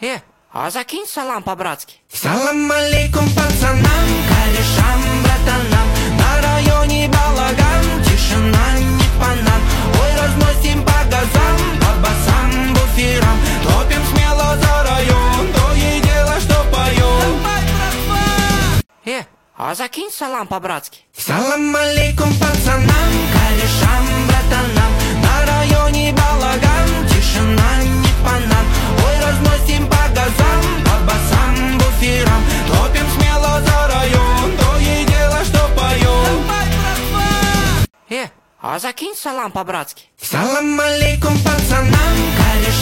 А закинь салам по-братски. Салам алейкум пацанам, корешам, братанам. На районе балаган, тишина не по нам. Ой, разносим по газам, по басам, буферам. Топим смело за район, то и дело, что поем. А закинь салам по-братски. Салам алейкум пацанам, корешам, братанам. На районе балаган, тишина не по нам. Ой, разносим по газам, по басам, буферам. Топим смело за район, то и дело, что поем. А закинь салам по-братски. Салам алейкум пацанам, корешам.